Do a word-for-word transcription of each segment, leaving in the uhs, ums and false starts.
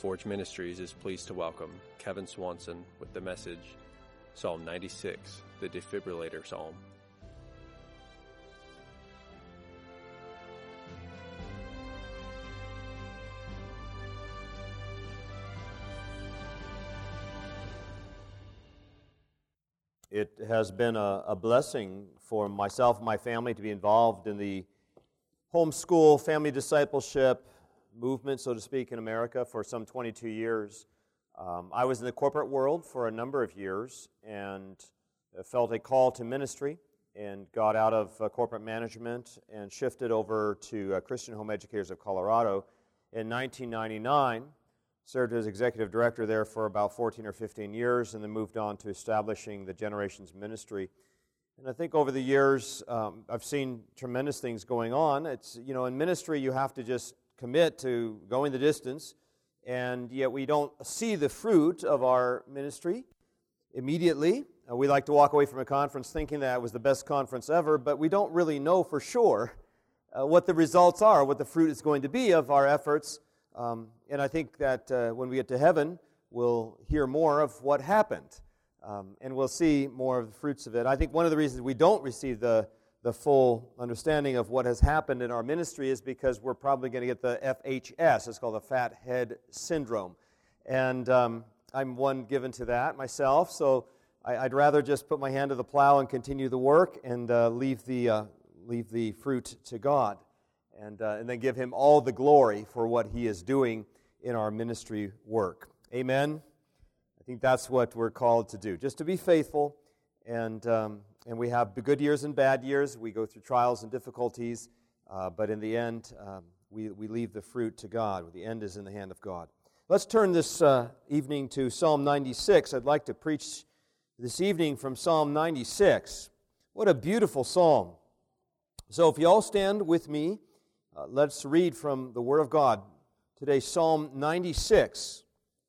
Forge Ministries is pleased to welcome Kevin Swanson with the message, Psalm ninety-six, the Defibrillator Psalm. It has been a, a blessing for myself and my family to be involved in the homeschool family discipleship movement, so to speak, in America for some twenty-two years. Um, I was in the corporate world for a number of years and felt a call to ministry and got out of uh, corporate management and shifted over to uh, Christian Home Educators of Colorado in nineteen ninety-nine. Served as executive director there for about fourteen or fifteen years, and then moved on to establishing the Generations Ministry. And I think over the years, um, I've seen tremendous things going on. It's, you know, in ministry, you have to just commit to going the distance, and yet we don't see the fruit of our ministry immediately. Uh, we like to walk away from a conference thinking that it was the best conference ever, but we don't really know for sure uh, what the results are, what the fruit is going to be of our efforts. Um, and I think that uh, when we get to heaven, we'll hear more of what happened, um, and we'll see more of the fruits of it. I think one of the reasons we don't receive the, the full understanding of what has happened in our ministry is because we're probably going to get the F H S. It's called the Fat Head Syndrome. And um, I'm one given to that myself, so I, I'd rather just put my hand to the plow and continue the work and uh, leave the uh, leave the fruit to God. And, uh, and then give Him all the glory for what He is doing in our ministry work. Amen? I think that's what we're called to do, just to be faithful. And um, and we have good years and bad years. We go through trials and difficulties, uh, but in the end, um, we, we leave the fruit to God. The end is in the hand of God. Let's turn this uh, evening to Psalm ninety-six. I'd like to preach this evening from Psalm ninety-six. What a beautiful psalm. So if you all stand with me, Uh, let's read from the Word of God today, Psalm ninety-six.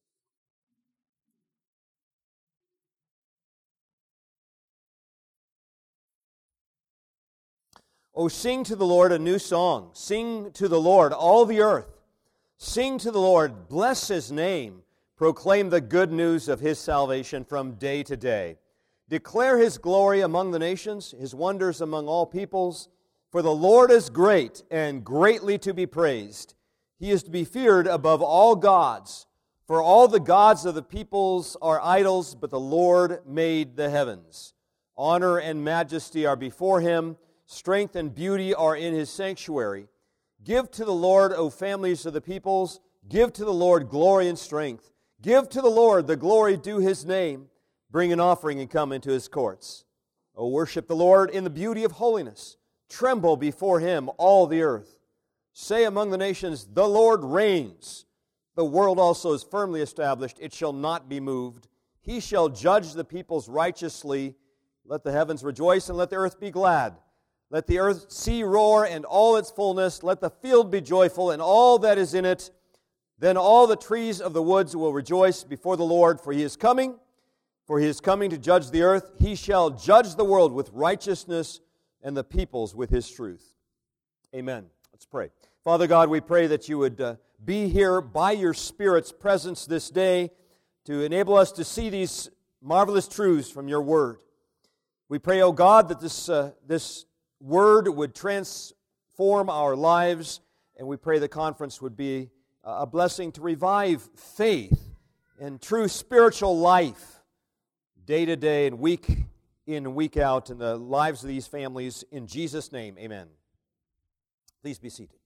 Oh, sing to the Lord a new song. Sing to the Lord, all the earth. Sing to the Lord, bless His name. Proclaim the good news of His salvation from day to day. Declare His glory among the nations, His wonders among all peoples. For the Lord is great and greatly to be praised. He is to be feared above all gods. For all the gods of the peoples are idols, but the Lord made the heavens. Honor and majesty are before Him. Strength and beauty are in His sanctuary. Give to the Lord, O families of the peoples. Give to the Lord glory and strength. Give to the Lord the glory due His name. Bring an offering and come into His courts. O worship the Lord in the beauty of holiness. Tremble before Him, all the earth. Say among the nations, the Lord reigns. The world also is firmly established. It shall not be moved. He shall judge the peoples righteously. Let the heavens rejoice and let the earth be glad. Let the earth sea roar and all its fullness. Let the field be joyful and all that is in it. Then all the trees of the woods will rejoice before the Lord, for He is coming. For He is coming to judge the earth. He shall judge the world with righteousness and the peoples with His truth. Amen. Let's pray. Father God, we pray that You would uh, be here by Your Spirit's presence this day to enable us to see these marvelous truths from Your Word. We pray, O God, that this, uh, this Word would transform our lives, and we pray the conference would be a blessing to revive faith and true spiritual life day to day and week in and week out in the lives of these families. In Jesus' name, amen. Please be seated.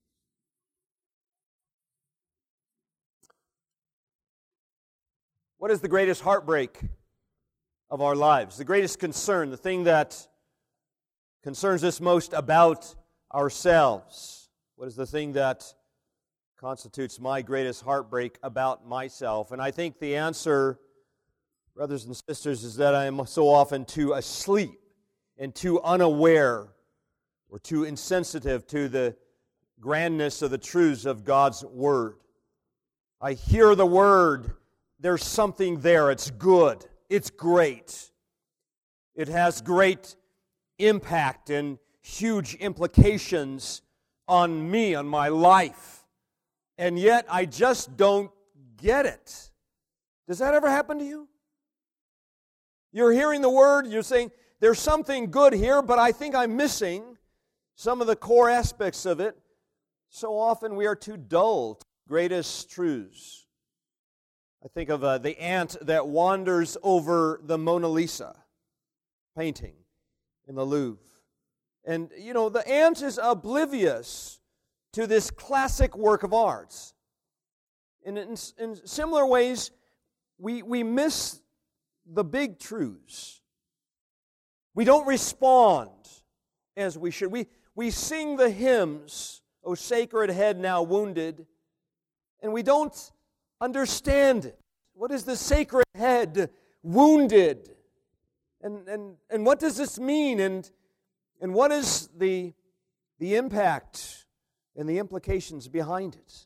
What is the greatest heartbreak of our lives? The greatest concern, the thing that concerns us most about ourselves? What is the thing that constitutes my greatest heartbreak about myself? And I think the answer, brothers and sisters, is that I am so often too asleep and too unaware or too insensitive to the grandness of the truths of God's Word. I hear the Word, there's something there, it's good, it's great. It has great impact and huge implications on me, on my life. And yet I just don't get it. Does that ever happen to you? You're hearing the word, you're saying, there's something good here, but I think I'm missing some of the core aspects of it. So often we are too dull to the greatest truths. I think of uh, the ant that wanders over the Mona Lisa painting in the Louvre. And, you know, the ant is oblivious to this classic work of art. And in, in similar ways, we, we miss the big truths. We don't respond as we should. We, we sing the hymns, O sacred head now wounded, and we don't understand it. What is the sacred head wounded? And, and, and what does this mean? And, and what is the, the impact and the implications behind it?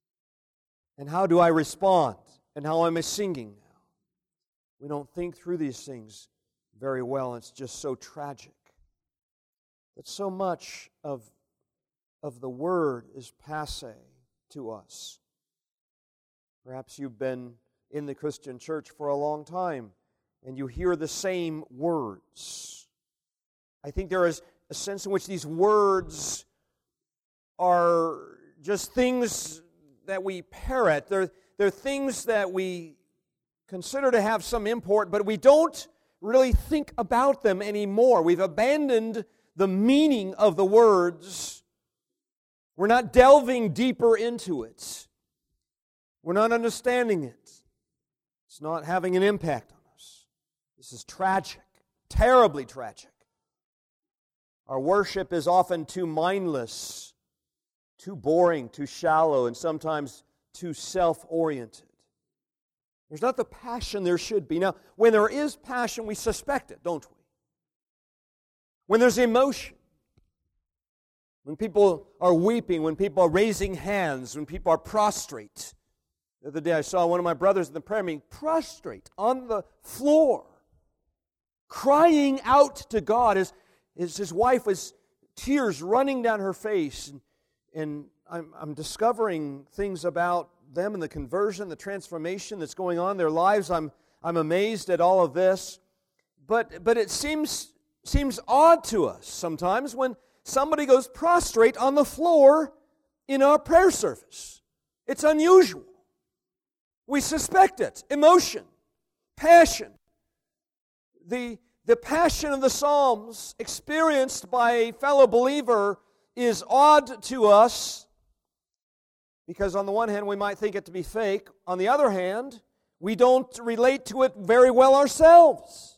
And how do I respond? And how am I singing now? We don't think through these things very well. It's just so tragic that so much of, of the Word is passé to us. Perhaps you've been in the Christian church for a long time and you hear the same words. I think there is a sense in which these words are just things that we parrot. They're, they're things that we consider to have some import, but we don't really think about them anymore. We've abandoned the meaning of the words. We're not delving deeper into it. We're not understanding it. It's not having an impact on us. This is tragic, terribly tragic. Our worship is often too mindless, too boring, too shallow, and sometimes too self-oriented. There's not the passion there should be. Now, when there is passion, we suspect it, don't we? When there's emotion, when people are weeping, when people are raising hands, when people are prostrate. The other day I saw one of my brothers in the prayer meeting prostrate on the floor, crying out to God as, as his wife was tears running down her face. And, and I'm, I'm discovering things about them and the conversion, the transformation that's going on in their lives. I'm, I'm amazed at all of this. But, but it seems, seems odd to us sometimes when somebody goes prostrate on the floor in our prayer service. It's unusual. We suspect it. Emotion, passion. The, the passion of the Psalms experienced by a fellow believer is odd to us because on the one hand we might think it to be fake. On the other hand, we don't relate to it very well ourselves.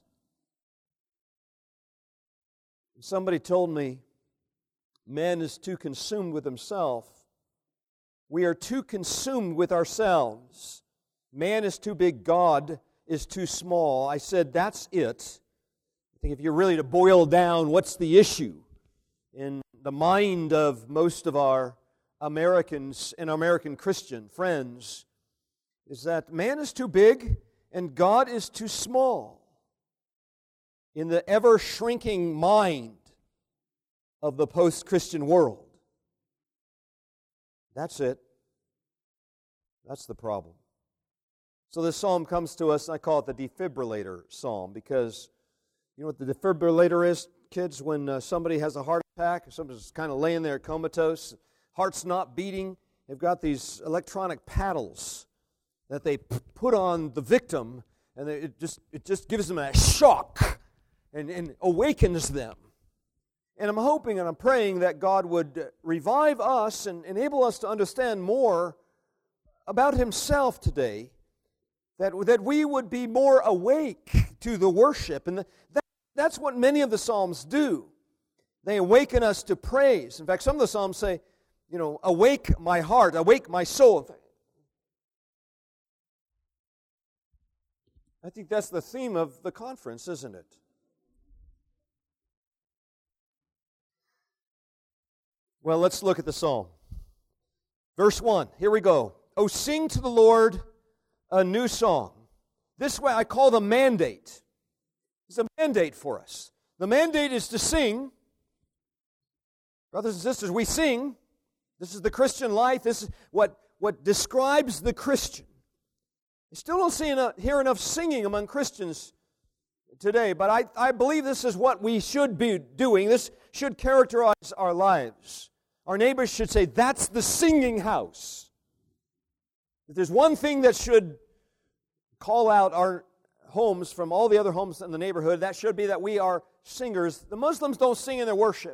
Somebody told me, man is too consumed with himself. We are too consumed with ourselves. Man is too big, God is too small. I said, that's it. I think if you're really to boil down what's the issue in the mind of most of our Americans and American Christian friends, is that man is too big and God is too small in the ever-shrinking mind of the post-Christian world. That's it. That's the problem. So this psalm comes to us, and I call it the defibrillator psalm, because you know what the defibrillator is, kids? When uh, somebody has a heart attack, or somebody's kind of laying there comatose, heart's not beating, they've got these electronic paddles that they p- put on the victim, and they, it just it just gives them a shock and, and awakens them. And I'm hoping and I'm praying that God would revive us and enable us to understand more about Himself today, that, that we would be more awake to the worship. And the, that, that's what many of the Psalms do. They awaken us to praise. In fact, some of the Psalms say, you know, awake my heart, awake my soul. I think that's the theme of the conference, isn't it? Well, let's look at the psalm. Verse one, here we go. Oh, sing to the Lord a new song. This way I call the mandate. It's a mandate for us. The mandate is to sing. Brothers and sisters, we sing. This is the Christian life. This is what, what describes the Christian. I still don't see enough, hear enough singing among Christians today, but I, I believe this is what we should be doing. This should characterize our lives. Our neighbors should say, that's the singing house. If there's one thing that should call out our homes from all the other homes in the neighborhood, that should be that we are singers. The Muslims don't sing in their worship.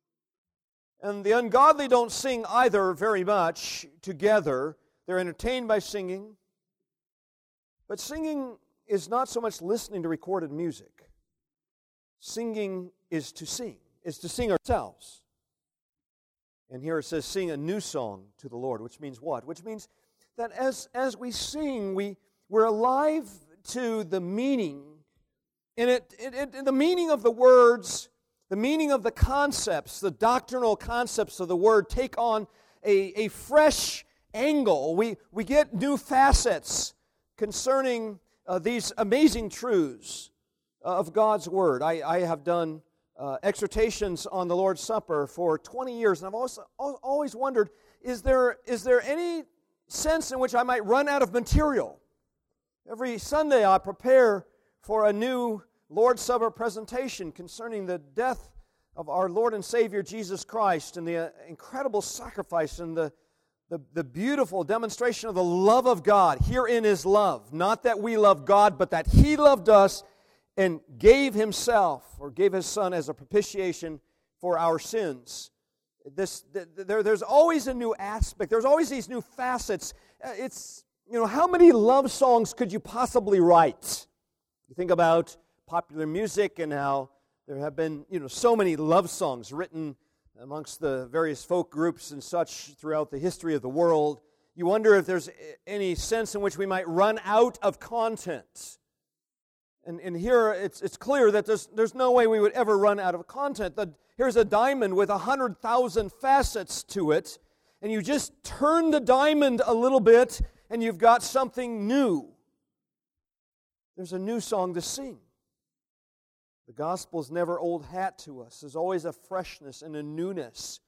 And the ungodly don't sing either very much together. They're entertained by singing. But singing is not so much listening to recorded music. Singing is to sing, is to sing ourselves. And here it says, sing a new song to the Lord, which means what? Which means that as, as we sing, we, we're alive to the meaning. And it, it, it, the meaning of the words, the meaning of the concepts, the doctrinal concepts of the Word take on a, a fresh angle. We, we get new facets concerning uh, these amazing truths uh, of God's Word. I, I have done uh, exhortations on the Lord's Supper for twenty years, and I've also, always wondered, is there, is there any sense in which I might run out of material? Every Sunday I prepare for a new Lord's Supper presentation concerning the death of our Lord and Savior Jesus Christ and the uh, incredible sacrifice and the The, the beautiful demonstration of the love of God. Herein is love. Not that we love God, but that He loved us and gave Himself, or gave His Son as a propitiation for our sins. This, there, there's always a new aspect. There's always these new facets. It's, you know, how many love songs could you possibly write? You think about popular music and how there have been, you know, so many love songs written amongst the various folk groups and such throughout the history of the world. You wonder if there's any sense in which we might run out of content. And, and here it's, it's clear that there's, there's no way we would ever run out of content. The, here's a diamond with one hundred thousand facets to it, and you just turn the diamond a little bit and you've got something new. There's a new song to sing. The gospel is never old hat to us. There's always a freshness and a newness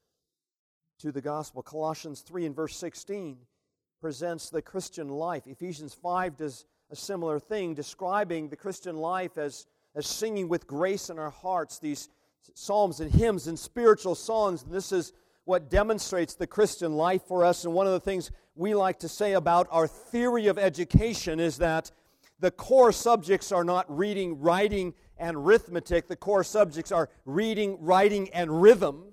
to the gospel. Colossians three and verse sixteen presents the Christian life. Ephesians five does a similar thing, describing the Christian life as, as singing with grace in our hearts, these psalms and hymns and spiritual songs. And this is what demonstrates the Christian life for us. And one of the things we like to say about our theory of education is that the core subjects are not reading, writing, and arithmetic. The core subjects are reading, writing, and rhythm,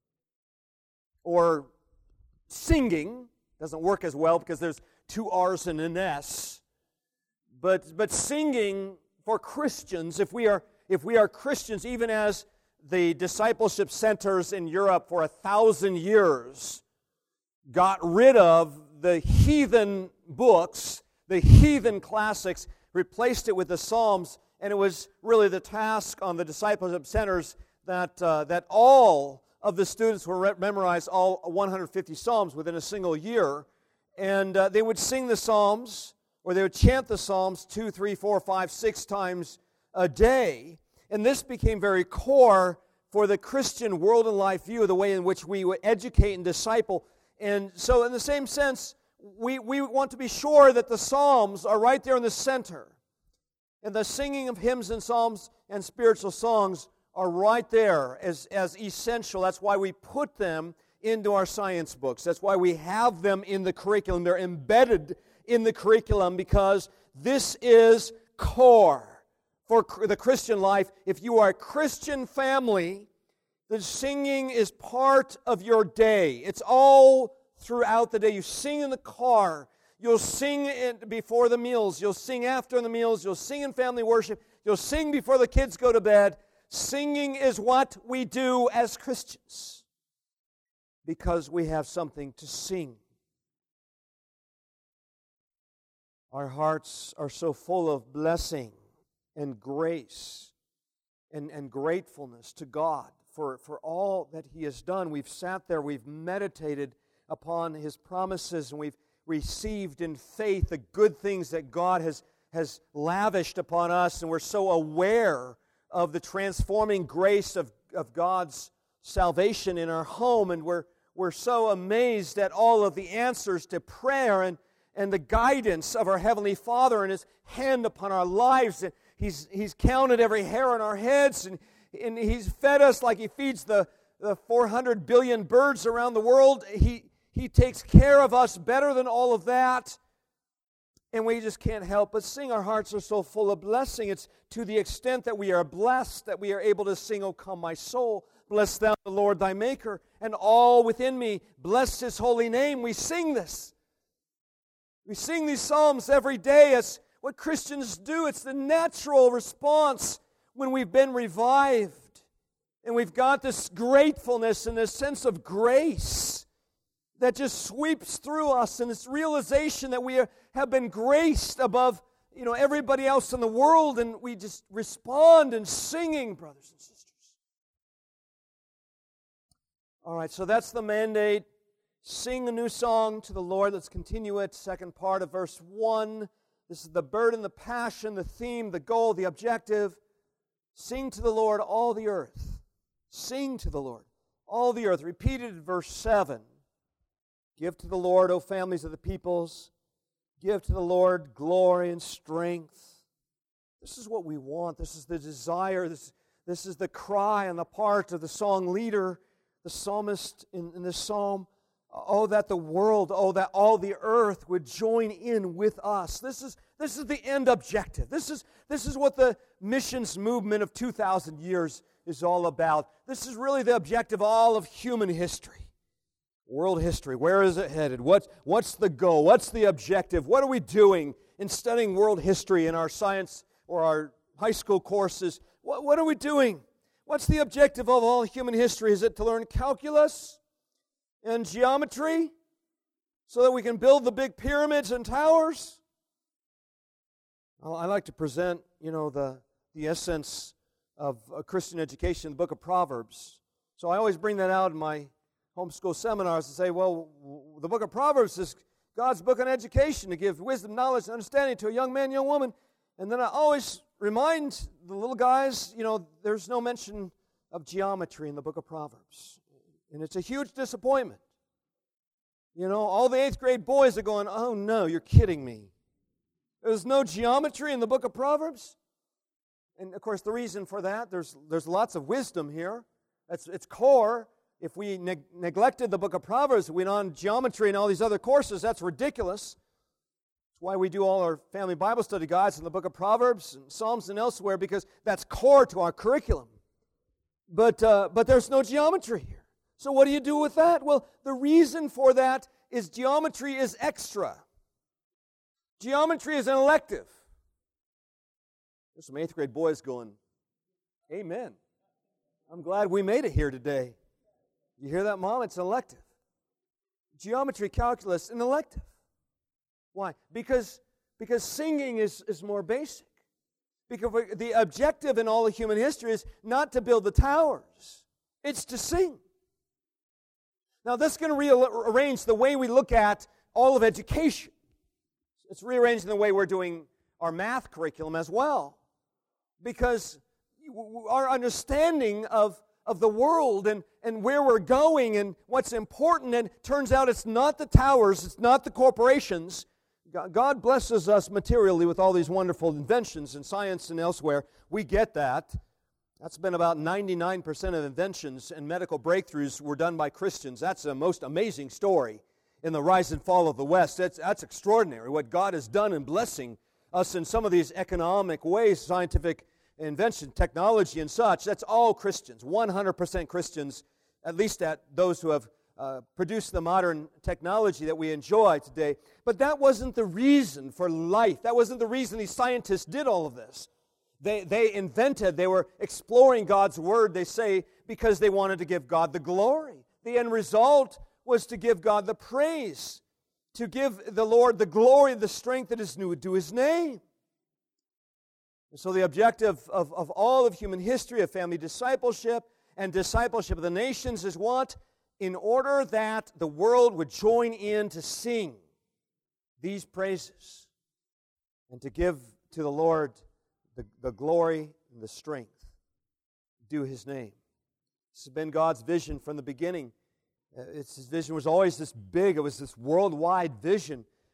or singing. Doesn't work as well because there's two R's and an S. But but singing for Christians, if we are if we are Christians, even as the discipleship centers in Europe for a thousand years got rid of the heathen books, the heathen classics, replaced it with the Psalms. And it was really the task on the discipleship centers that uh, that all of the students were re- memorized all one hundred fifty Psalms within a single year. And uh, they would sing the Psalms, or they would chant the Psalms two, three, four, five, six times a day. And this became very core for the Christian world and life view, the way in which we would educate and disciple. And so in the same sense, we, we want to be sure that the Psalms are right there in the center. And the singing of hymns and psalms and spiritual songs are right there as, as essential. That's why we put them into our science books. That's why we have them in the curriculum. They're embedded in the curriculum because this is core for the Christian life. If you are a Christian family, the singing is part of your day. It's all throughout the day. You sing in the car. You'll sing it before the meals. You'll sing after the meals. You'll sing in family worship. You'll sing before the kids go to bed. Singing is what we do as Christians because we have something to sing. Our hearts are so full of blessing and grace and, and gratefulness to God for, for all that He has done. We've sat there, we've meditated upon His promises, and we've received in faith the good things that God has, has lavished upon us, and we're so aware of the transforming grace of, of God's salvation in our home, and we're, we're so amazed at all of the answers to prayer, and, and the guidance of our Heavenly Father and His hand upon our lives. And He's, he's counted every hair on our heads, and, and He's fed us like He feeds the, the four hundred billion birds around the world. He, he takes care of us better than all of that. And we just can't help but sing. Our hearts are so full of blessing. It's to the extent that we are blessed that we are able to sing, "O come, my soul, bless thou the Lord thy Maker, and all within me, bless His holy name." We sing this. We sing these psalms every day. It's what Christians do. It's the natural response when we've been revived. And we've got this gratefulness and this sense of grace that just sweeps through us, and this realization that we are, have been graced above, you know, everybody else in the world, and we just respond in singing, brothers and sisters. All right, so that's the mandate. Sing a new song to the Lord. Let's continue it. Second part of verse one. This is the burden, the passion, the theme, the goal, the objective. Sing to the Lord, all the earth. Sing to the Lord, all the earth. Repeated in verse seven. Give to the Lord, O families of the peoples. Give to the Lord glory and strength. This is what we want. This is the desire. This, this is the cry on the part of the song leader, the psalmist in, in this psalm. Oh, that the world, oh, that all the earth would join in with us. This is, this is the end objective. This is, this is what the missions movement of two thousand years is all about. This is really the objective of all of human history. World history, where is it headed? What, what's the goal? What's the objective? What are we doing in studying world history in our science or our high school courses? What, what are we doing? What's the objective of all human history? Is it to learn calculus and geometry so that we can build the big pyramids and towers? Well, I like to present, you know, the, the essence of a Christian education in the book of Proverbs. So I always bring that out in my homeschool seminars to say, well, the book of Proverbs is God's book on education to give wisdom, knowledge, and understanding to a young man, young woman. And then I always remind the little guys, you know, there's no mention of geometry in the book of Proverbs. And it's a huge disappointment. You know, all the eighth grade boys are going, "Oh no, you're kidding me. There's no geometry in the book of Proverbs?" And of course, the reason for that, there's there's lots of wisdom here. It's, it's core. If we neg- neglected the book of Proverbs, we went on geometry and all these other courses, that's ridiculous. That's why we do all our family Bible study guides in the book of Proverbs and Psalms and elsewhere, because that's core to our curriculum. But, uh, but there's no geometry here. So what do you do with that? Well, the reason for that is geometry is extra. Geometry is an elective. There's some eighth grade boys going, "Amen. I'm glad we made it here today." You hear that, Mom? It's an elective. Geometry, calculus, an elective. Why? Because, because singing is, is more basic. Because the objective in all of human history is not to build the towers. It's to sing. Now, this is going to rearrange the way we look at all of education. It's rearranging the way we're doing our math curriculum as well. Because our understanding of of the world and, and where we're going and what's important, and turns out it's not the towers, it's not the corporations. God blesses us materially with all these wonderful inventions in science and elsewhere. We get that. That's been about ninety-nine percent of inventions and medical breakthroughs were done by Christians. That's a most amazing story in the rise and fall of the West. That's, that's extraordinary, what God has done in blessing us in some of these economic ways, scientific invention, technology and such. That's all Christians, one hundred percent Christians, at least at those who have uh, produced the modern technology that we enjoy today. But that wasn't the reason for life. That wasn't the reason these scientists did all of this. They, they invented, they were exploring God's Word, they say, because they wanted to give God the glory. The end result was to give God the praise, to give the Lord the glory and the strength that is due to His name. And so the objective of, of all of human history, of family discipleship and discipleship of the nations is what? In order that the world would join in to sing these praises and to give to the Lord the, the glory and the strength due His name. This has been God's vision from the beginning. Uh, it's, His vision was always this big. It was this worldwide vision.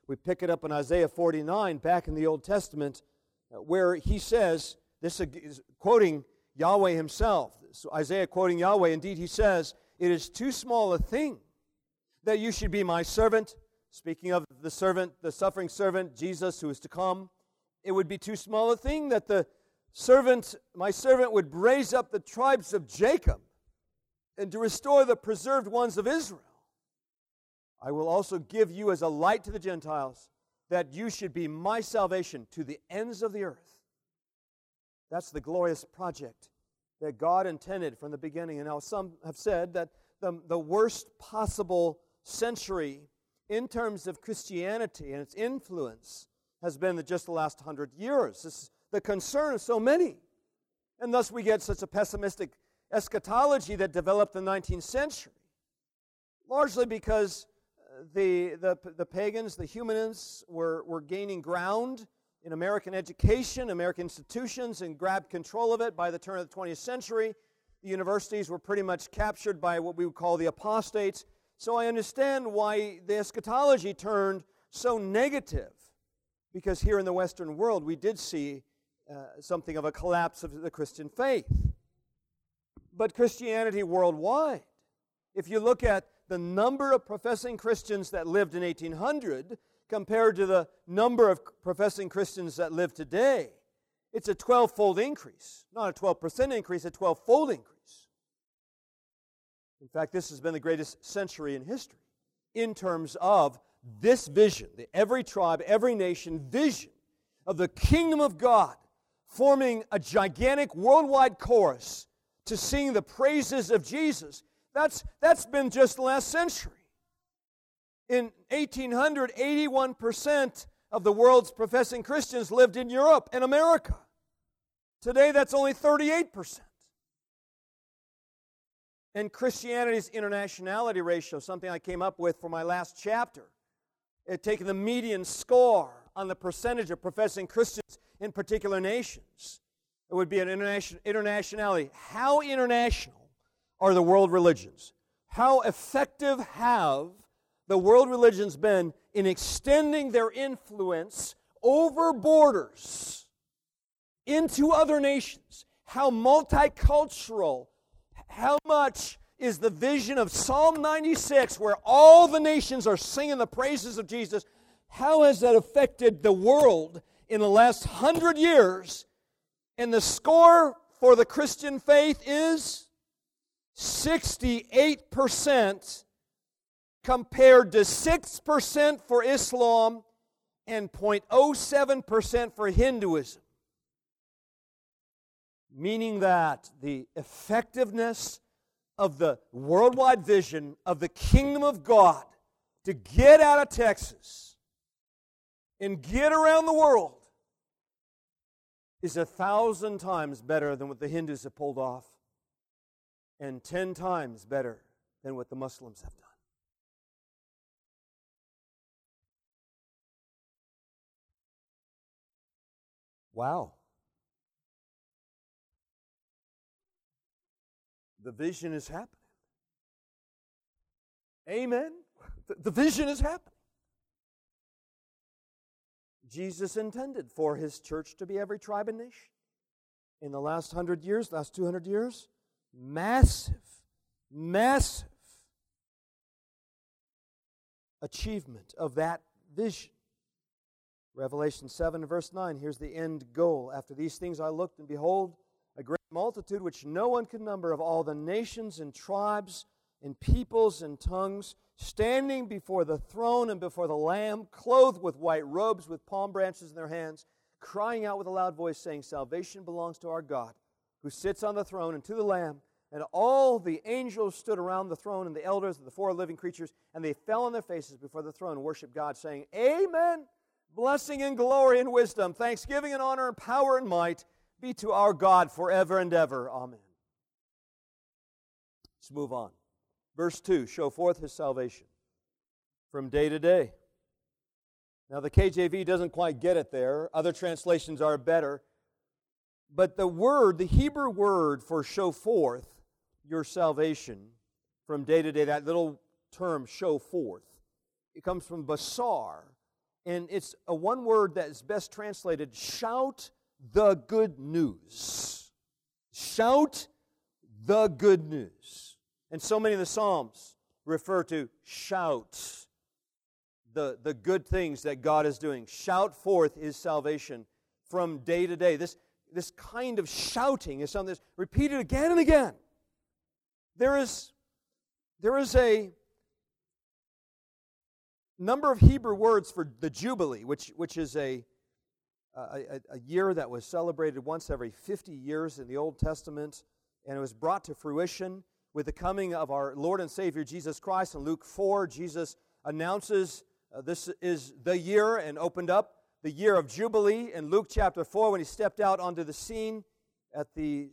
We pick it up in Isaiah forty-nine, back in the Old Testament, where he says, this is quoting Yahweh himself. So Isaiah quoting Yahweh, indeed he says, "It is too small a thing that you should be my servant." Speaking of the servant, the suffering servant, Jesus, who is to come, it would be too small a thing that the servant, my servant, would raise up the tribes of Jacob and to restore the preserved ones of Israel. I will also give you as a light to the Gentiles, that you should be my salvation to the ends of the earth. That's the glorious project that God intended from the beginning. And now some have said that the, the worst possible century in terms of Christianity and its influence has been the, just the last hundred years. This is the concern of so many. And thus we get such a pessimistic eschatology that developed in the nineteenth century, largely because the, the, the pagans, the humanists, were, were gaining ground in American education, American institutions, and grabbed control of it by the turn of the twentieth century. The universities were pretty much captured by what we would call the apostates. So I understand why the eschatology turned so negative, because here in the Western world we did see uh, something of a collapse of the Christian faith. But Christianity worldwide, if you look at the number of professing Christians that lived in eighteen hundred compared to the number of professing Christians that live today, it's a twelve-fold increase. Not a twelve percent increase, a twelve-fold increase. In fact, this has been the greatest century in history in terms of this vision, the every tribe, every nation vision of the kingdom of God forming a gigantic worldwide chorus to sing the praises of Jesus. That's, that's been just the last century. In eighteen hundred, eighty-one percent of the world's professing Christians lived in Europe and America. Today, that's only thirty-eight percent. And Christianity's internationality ratio, something I came up with for my last chapter, it taken the median score on the percentage of professing Christians in particular nations. It would be an internation, internationality. How international are the world religions? How effective have the world religions been in extending their influence over borders into other nations? How multicultural, how much is the vision of Psalm ninety-six, where all the nations are singing the praises of Jesus, how has that affected the world in the last hundred years? And the score for the Christian faith is sixty-eight percent compared to six percent for Islam and zero point zero seven percent for Hinduism. Meaning that the effectiveness of the worldwide vision of the kingdom of God to get out of Texas and get around the world is a thousand times better than what the Hindus have pulled off, and ten times better than what the Muslims have done. Wow. The vision is happening. Amen. The, the vision is happening. Jesus intended for His church to be every tribe and nation. In the last hundred years, last two hundred years, massive, massive achievement of that vision. Revelation seven, verse nine, here's the end goal. After these things I looked, and behold, a great multitude which no one could number, of all the nations and tribes and peoples and tongues, standing before the throne and before the Lamb, clothed with white robes, with palm branches in their hands, crying out with a loud voice, saying, Salvation belongs to our God, who sits on the throne, and to the Lamb. And all the angels stood around the throne, and the elders and the four living creatures, and they fell on their faces before the throne and worshiped God, saying, Amen. Blessing and glory and wisdom, thanksgiving and honor and power and might be to our God forever and ever. Amen. Let's move on. Verse two, show forth His salvation from day to day. Now the K J V doesn't quite get it there. Other translations are better. But the word, the Hebrew word for show forth your salvation from day to day, that little term, show forth, it comes from basar. and it's a one word that is best translated, shout the good news. Shout the good news. And so many of the Psalms refer to shout the, the good things that God is doing. Shout forth His salvation from day to day. This, this kind of shouting is something that's repeated again and again. There is, there is a number of Hebrew words for the Jubilee, which, which is a, a, a year that was celebrated once every fifty years in the Old Testament, and it was brought to fruition with the coming of our Lord and Savior Jesus Christ. In Luke four, Jesus announces uh, this is the year and opened up the year of Jubilee. In Luke chapter four, when He stepped out onto the scene at the,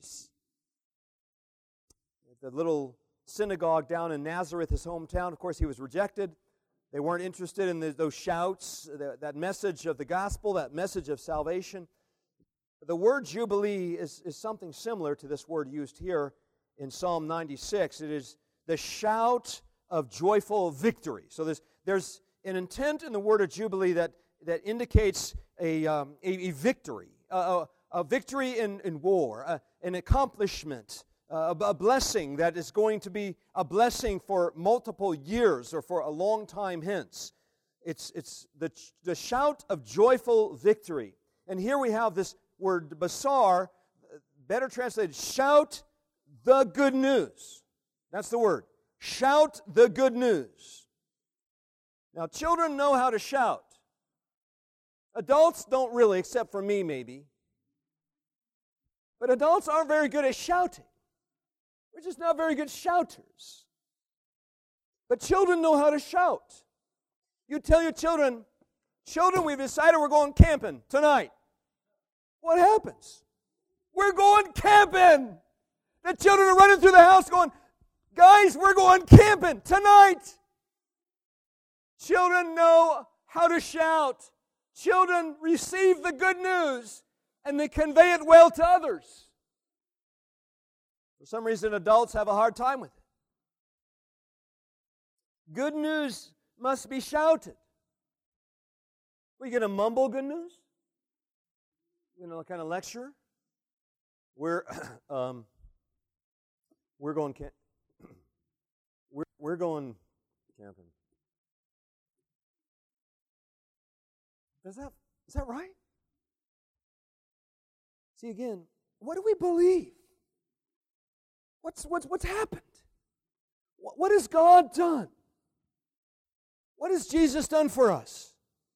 at the little synagogue down in Nazareth, His hometown, of course, He was rejected. They weren't interested in the, those shouts, the, that message of the gospel, that message of salvation. The word Jubilee is, is something similar to this word used here in Psalm ninety-six. It is the shout of joyful victory. So there's, there's an intent in the word of Jubilee that, that indicates a, um, a, a victory, a, a, a victory in, in war, a, an accomplishment, Uh, a blessing that is going to be a blessing for multiple years or for a long time hence. It's, it's the, the shout of joyful victory. And here we have this word basar, better translated, shout the good news. That's the word. Shout the good news. Now, children know how to shout. Adults don't really, except for me maybe. But adults aren't very good at shouting. We're just not very good shouters. But children know how to shout. You tell your children, children, we've decided we're going camping tonight. What happens? We're going camping. The children are running through the house going, guys, we're going camping tonight. Children know how to shout. Children receive the good news and they convey it well to others. For some reason, adults have a hard time with it. Good news must be shouted. Are you going to mumble good news? You know, kind of lecture? We're um, we're going camp. We're we're going camping. Is that is that right? See again, what do we believe? What's, what's, what's happened? What, what has God done? What has Jesus done for us?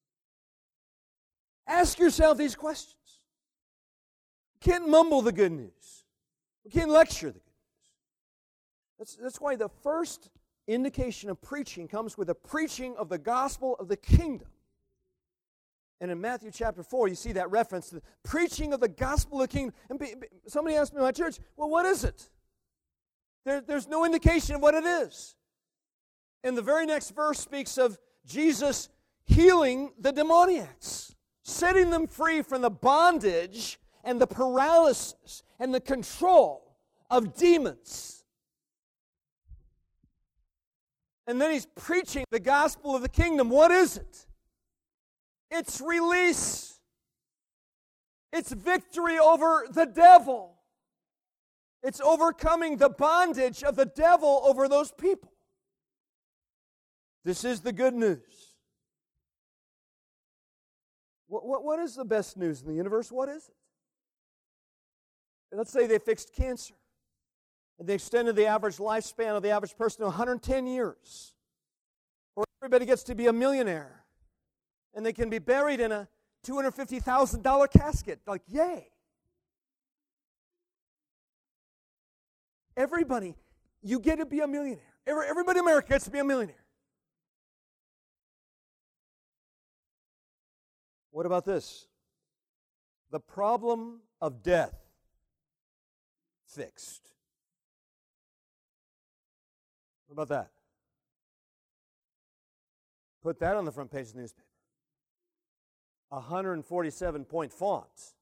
Ask yourself these questions. We can't mumble the good news. We can't lecture the good news. That's, that's why the first indication of preaching comes with the preaching of the gospel of the kingdom. And in Matthew chapter four, you see that reference to the preaching of the gospel of the kingdom. And be, be, somebody asked me in my church, well, what is it? There, there's no indication of what it is. And the very next verse speaks of Jesus healing the demoniacs, setting them free from the bondage and the paralysis and the control of demons. And then He's preaching the gospel of the kingdom. What is it? It's release. It's victory over the devil. It's overcoming the bondage of the devil over those people. This is the good news. What, what, what is the best news in the universe? What is it? Let's say they fixed cancer. And they extended the average lifespan of the average person to one hundred ten years. Or everybody gets to be a millionaire. And they can be buried in a two hundred fifty thousand dollars casket. Like, yay. Everybody, you get to be a millionaire. Every, everybody in America gets to be a millionaire. What about this? The problem of death fixed. What about that? Put that on the front page of the newspaper. one hundred forty-seven point font.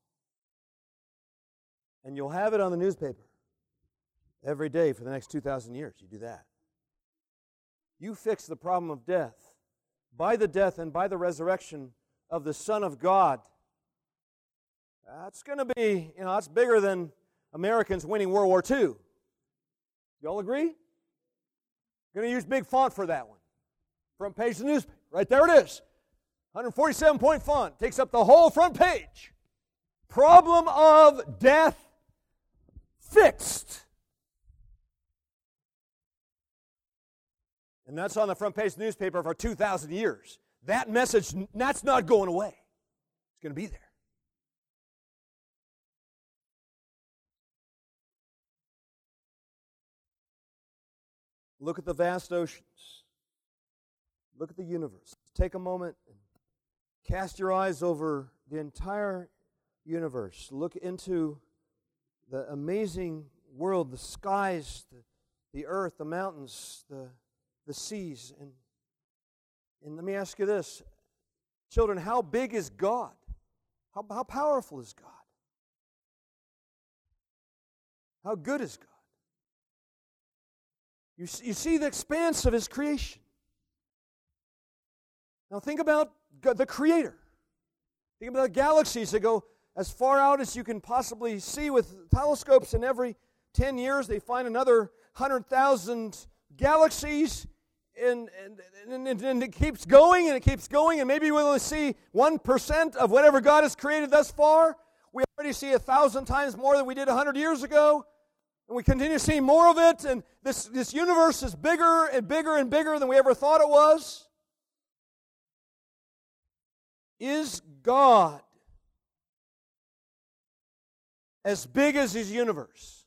And you'll have it on the newspaper. Every day for the next two thousand years, you do that. You fix the problem of death. By the death and by the resurrection of the Son of God. That's going to be, you know, that's bigger than Americans winning World War Two. You all agree? Going to use big font for that one. Front page of the newspaper. Right there it is. one forty-seven point font. Takes up the whole front page. Problem of death fixed. And that's on the front page of the newspaper for two thousand years. That message, that's not going away. It's going to be there. Look at the vast oceans. Look at the universe. Take a moment and cast your eyes over the entire universe. Look into the amazing world, the skies, the, the earth, the mountains, the, the seas. And, and let me ask you this. Children, how big is God? How, how powerful is God? How good is God? You see, you see the expanse of His creation. Now think about God, the Creator. Think about the galaxies that go as far out as you can possibly see with telescopes, and every ten years they find another one hundred thousand galaxies, and, and, and, and it keeps going and it keeps going, and maybe we'll only see one percent of whatever God has created thus far. We already see a thousand times more than we did one hundred years ago. And we continue to see more of it, and this, this universe is bigger and bigger and bigger than we ever thought it was. Is God as big as His universe?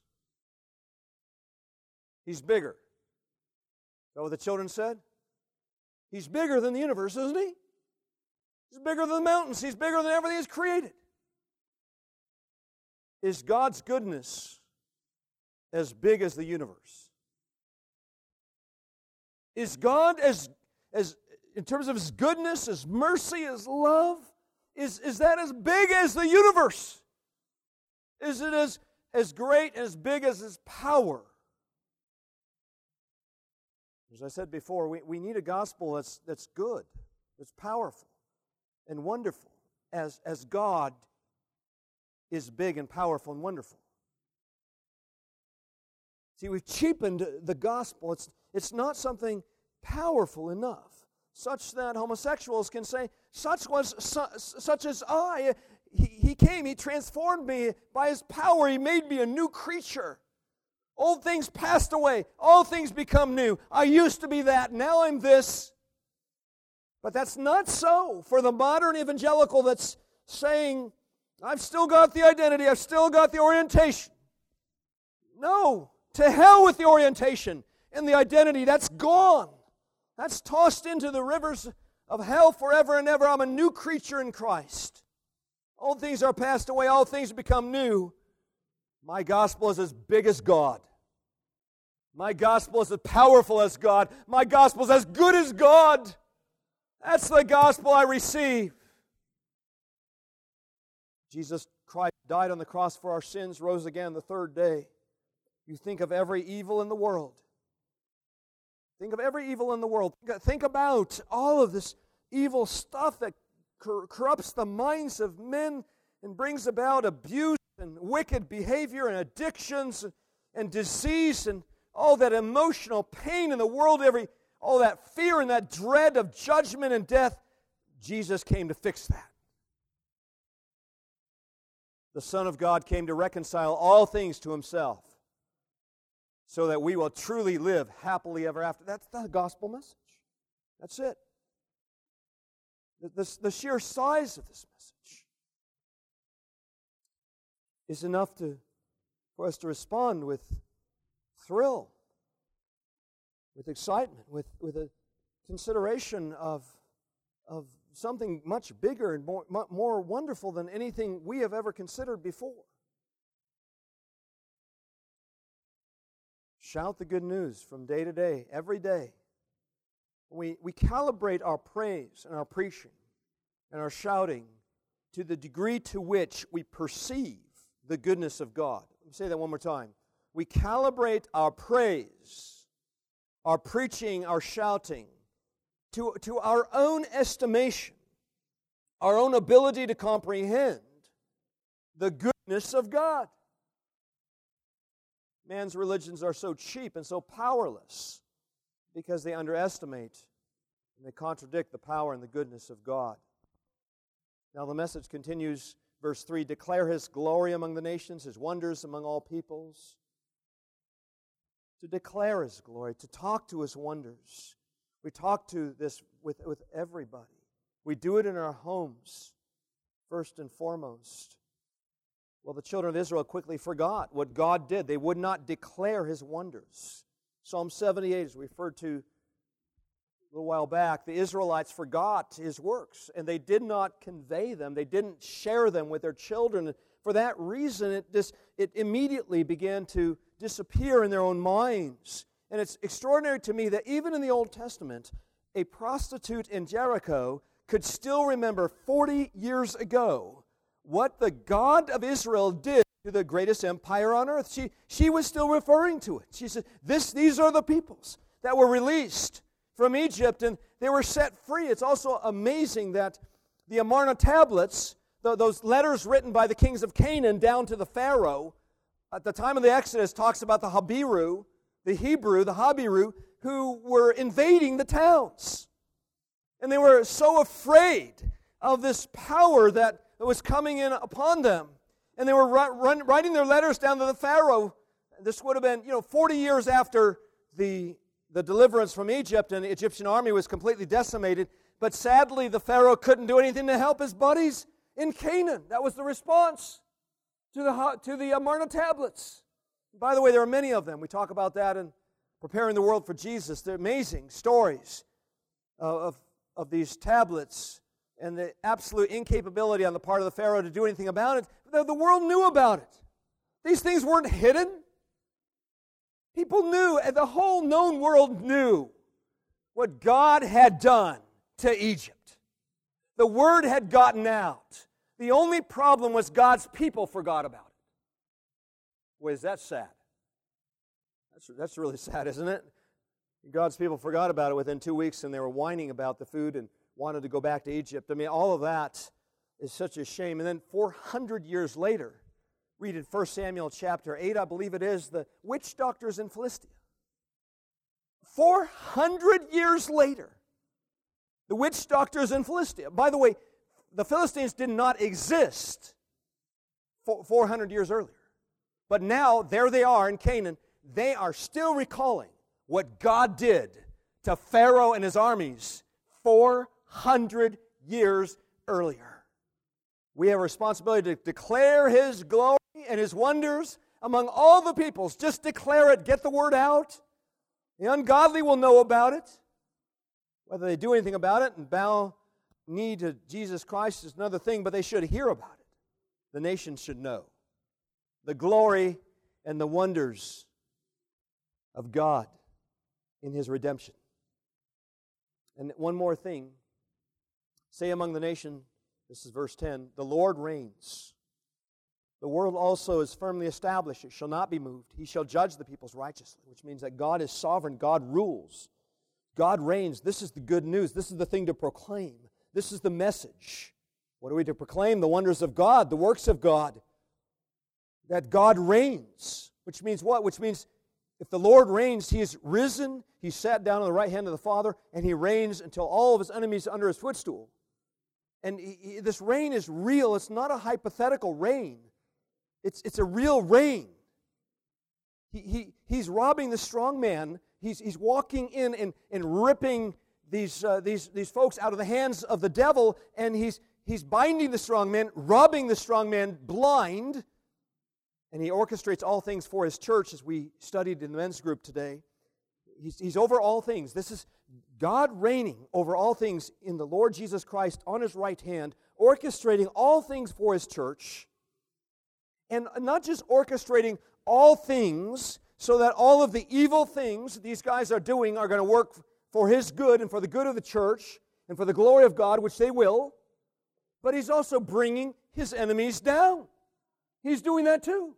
He's bigger. Is that what the children said? He's bigger than the universe, isn't He? He's bigger than the mountains. He's bigger than everything He's created. Is God's goodness as big as the universe? Is God as, as in terms of His goodness, His mercy, His love, is, is that as big as the universe? Is it as, as great, as big as His power? As I said before, we, we need a gospel that's, that's good, that's powerful and wonderful, as, as God is big and powerful and wonderful. See, we've cheapened the gospel. It's, it's not something powerful enough, such that homosexuals can say, such was su, such as I. He, he came, He transformed me by His power. He made me a new creature. Old things passed away. All things become new. I used to be that. Now I'm this. But that's not so for the modern evangelical that's saying, I've still got the identity. I've still got the orientation. No. To hell with the orientation and the identity. That's gone. That's tossed into the rivers of hell forever and ever. I'm a new creature in Christ. All things are passed away. All things become new. My gospel is as big as God. My gospel is as powerful as God. My gospel is as good as God. That's the gospel I receive. Jesus Christ died on the cross for our sins, rose again the third day. You think of every evil in the world. Think of every evil in the world. Think about all of this evil stuff that cor- corrupts the minds of men and brings about abuse and wicked behavior and addictions and disease and all that emotional pain in the world, every all that fear and that dread of judgment and death. Jesus came to fix that. The Son of God came to reconcile all things to Himself, so that we will truly live happily ever after. That's the gospel message. That's it. The, the, the sheer size of this message is enough to, for us to respond with thrill, with excitement, with, with a consideration of, of something much bigger and more, more wonderful than anything we have ever considered before. Shout the good news from day to day, every day. We, we calibrate our praise and our preaching and our shouting to the degree to which we perceive the goodness of God. Let me say that one more time. We calibrate our praise, our preaching, our shouting to, to our own estimation our own ability to comprehend the goodness of God. Man's religions are so cheap and so powerless because they underestimate and they contradict the power and the goodness of God. Now the message continues, verse three, declare His glory among the nations, His wonders among all peoples. To declare His glory, to talk to His wonders. We talk to this with, with everybody. We do it in our homes, first and foremost. Well, the children of Israel quickly forgot what God did. They would not declare His wonders. Psalm seventy-eight is referred to a little while back. The Israelites forgot His works, and they did not convey them. They didn't share them with their children. For that reason, it, this, it immediately began to disappear in their own minds. And it's extraordinary to me that even in the Old Testament, a prostitute in Jericho could still remember forty years ago what the God of Israel did to the greatest empire on earth. She, she was still referring to it. She said, this, these are the peoples that were released from Egypt, and they were set free. It's also amazing that the Amarna tablets, the, those letters written by the kings of Canaan down to the Pharaoh, at the time of the Exodus, talks about the Habiru, the Hebrew, the Habiru, who were invading the towns. And they were so afraid of this power that was coming in upon them. And they were run, run, writing their letters down to the Pharaoh. This would have been, you know, forty years after the, the deliverance from Egypt, and the Egyptian army was completely decimated. But sadly, the Pharaoh couldn't do anything to help his buddies in Canaan. That was the response to the, to the Amarna tablets. By the way, there are many of them. We talk about that in Preparing the World for Jesus. They're amazing stories of, of these tablets and the absolute incapability on the part of the Pharaoh to do anything about it. The, the world knew about it. These things weren't hidden. People knew, and the whole known world knew what God had done to Egypt. The word had gotten out. The only problem was God's people forgot about it. Boy, is that sad. That's, that's really sad, isn't it? God's people forgot about it within two weeks, and they were whining about the food and wanted to go back to Egypt. I mean, all of that is such a shame. And then four hundred years later, read in First Samuel chapter eight, I believe it is, the witch doctors in Philistia. four hundred years later, the witch doctors in Philistia. By the way, the Philistines did not exist four hundred years earlier. But now, there they are in Canaan. They are still recalling what God did to Pharaoh and his armies four hundred years earlier. We have a responsibility to declare His glory and His wonders among all the peoples. Just declare it. Get the word out. The ungodly will know about it. Whether they do anything about it and bow knee to Jesus Christ is another thing, but they should hear about it. The nation should know the glory and the wonders of God in His redemption. And one more thing. Say among the nation, this is verse ten, the Lord reigns. The world also is firmly established. It shall not be moved. He shall judge the peoples righteously, which means that God is sovereign. God rules. God reigns. This is the good news. This is the thing to proclaim. This is the message. What are we to proclaim? The wonders of God, the works of God. That God reigns. Which means what? Which means if the Lord reigns, He is risen, He sat down on the right hand of the Father, and He reigns until all of His enemies are under His footstool. And he, he, this reign is real. It's not a hypothetical reign. It's, it's a real reign. He, he, he's robbing the strong man. He's, he's walking in and, and ripping these, uh, these, these folks out of the hands of the devil, and he's, he's binding the strong man, robbing the strong man blind, and He orchestrates all things for His church, as we studied in the men's group today. He's, he's over all things. This is God reigning over all things in the Lord Jesus Christ on His right hand, orchestrating all things for His church, and not just orchestrating all things so that all of the evil things these guys are doing are going to work for His good and for the good of the church and for the glory of God, which they will, but He's also bringing His enemies down. He's doing that too.